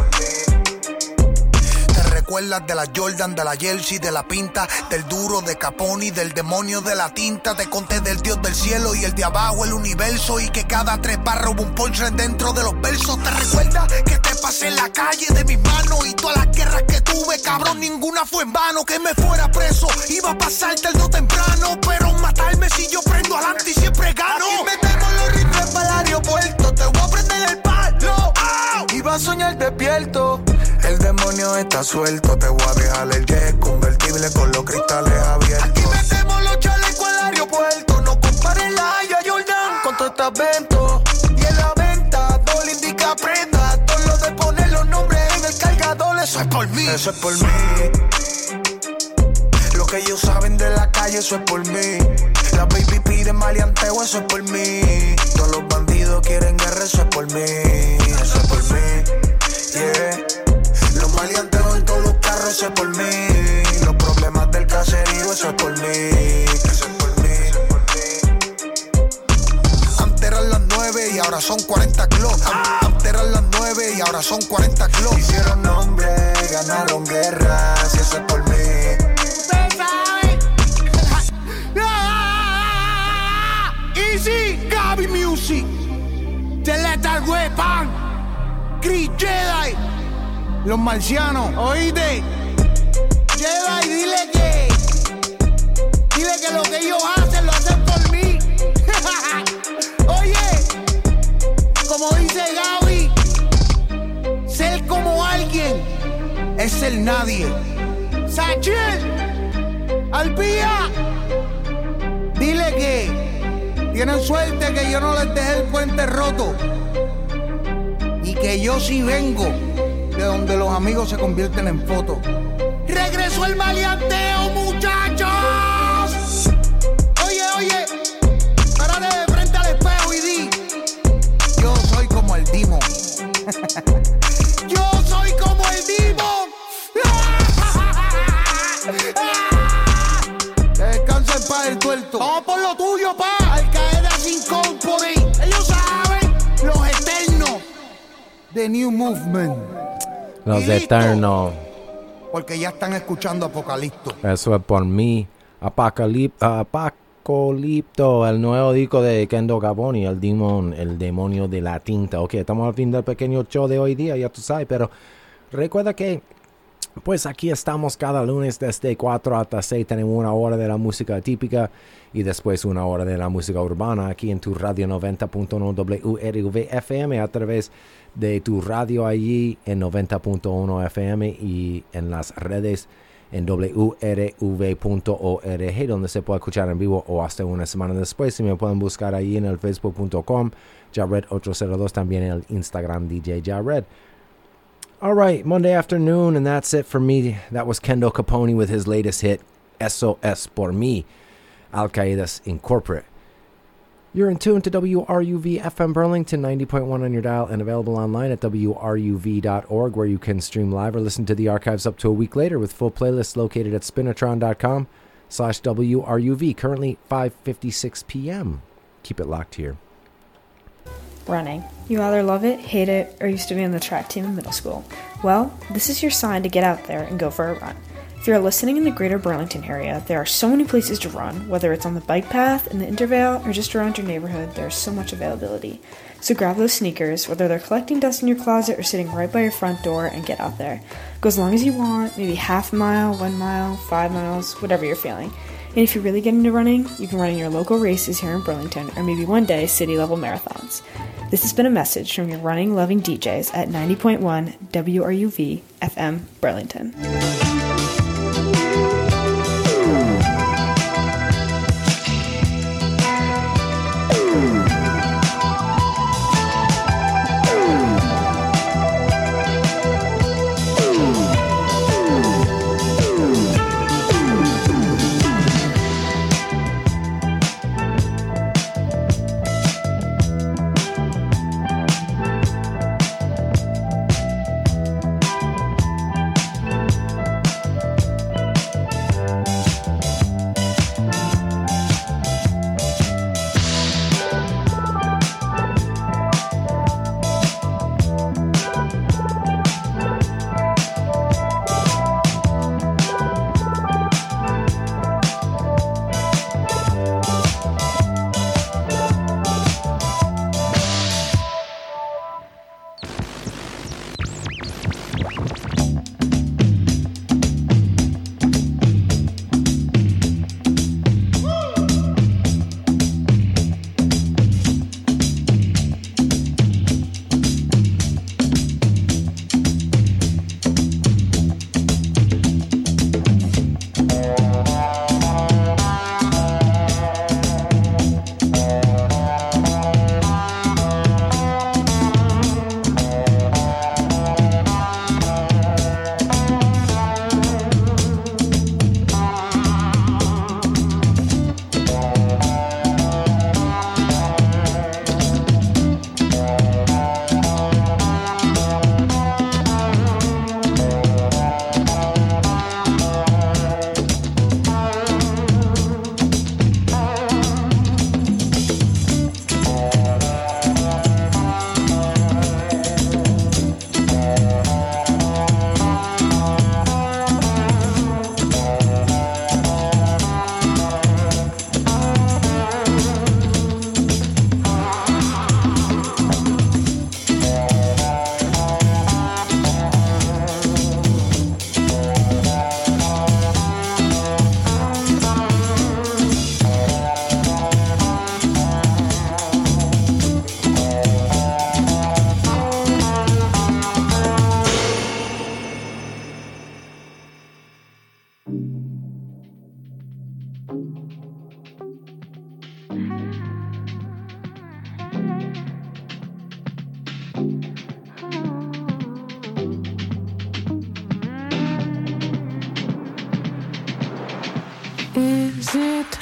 Te recuerdas de la Jordan, de la Jersey, de la pinta, del duro, de Capone, del demonio de la tinta. Te conté del Dios del cielo y el de abajo, el universo. Y que cada tres barras hubo un punchline dentro de los versos. ¿Te recuerdas que te pasé en la calle de mis manos? Y todas las guerras que tuve, cabrón, ninguna fue en vano. Que me fuera preso, iba a pasar tarde o temprano. Pero matarme si yo prendo adelante y siempre gano. Aquí metemos los rifles para el aeropuerto. Te voy a prender el palo. ¡Oh! Iba a soñar despierto. El demonio está suelto. Te voy a dejar el jet convertible con los cristales abiertos. Aquí metemos los chalecos al aeropuerto. No comparen la Haya Jordan con todo este evento. Y en la venta, todo le indica prenda. Todo lo de poner los nombres en el cargador, eso es por mí. Eso es por mí. Lo que ellos saben de la calle, eso es por mí. La baby pide maleanteo, eso es por mí. Todos los bandidos quieren guerra, eso es por mí. Eso es por mí. nueve y ahora son cuarenta kilos. Antes eran las nueve y ahora son cuarenta kilos. Hicieron nombre, ganaron guerra, si eso es por mí. Easy, Gaby Music, The Lethal Weapon, Chris Jedi, los marcianos, oíste. Jedi, dile que, dile que lo que ellos hacen, lo hacen por mí. Oye, como dice Gaby, ser como alguien es ser nadie. Sachiel, Alpía, dile que tienen suerte que yo no les dejé el puente roto y que yo sí vengo de donde los amigos se convierten en fotos. ¡Regresó el maleanteo, muchachos! Oye, oye, párate de frente al espejo y di: yo soy como el Demon. Yo soy como el Demon. Descansa en paz el tuerto. Vamos por lo tuyo, pa. Al caer sin company. Ellos saben, los eternos de New Movement. Los eternos. Porque ya están escuchando Apocalipto. Eso es por mí. Apocalip, Apocalipto, el nuevo disco de Kendo Gaboni, el demon, el demonio de la tinta. Ok, estamos al fin del pequeño show de hoy día, ya tú sabes, pero recuerda que pues aquí estamos cada lunes desde cuatro hasta seis. Tenemos una hora de la música típica y después una hora de la música urbana aquí en tu radio noventa punto uno W R V F M, a través de tu radio allí en noventa punto uno F M y en las redes en W R V punto org, donde se puede escuchar en vivo o hasta una semana después. Si me pueden buscar ahí en el facebook punto com, Jared ocho cero dos, también en el Instagram D J Jared. All right, Monday afternoon, and that's it for me. That was Kendo Capone with his latest hit, S O S por mí, Al Qaeda's Incorporate. You're in tune to W R U V F M Burlington, ninety point one on your dial, and available online at W R U V dot org, where you can stream live or listen to the archives up to a week later with full playlists located at spinatron dot com slash W R U V. Currently five fifty-six p.m. Keep it locked here. Running. You either love it, hate it, or used to be on the track team in middle school. Well, this is your sign to get out there and go for a run. If you're listening in the greater Burlington area, there are so many places to run, whether it's on the bike path, in the Intervale, or just around your neighborhood. There's so much availability. So grab those sneakers, whether they're collecting dust in your closet or sitting right by your front door, and get out there. Go as long as you want, maybe half a mile, one mile, five miles, whatever you're feeling. And if you're really getting into running, you can run in your local races here in Burlington, or maybe one day city-level marathons. This has been a message from your running-loving D Js at ninety point one W R U V F M Burlington. exit.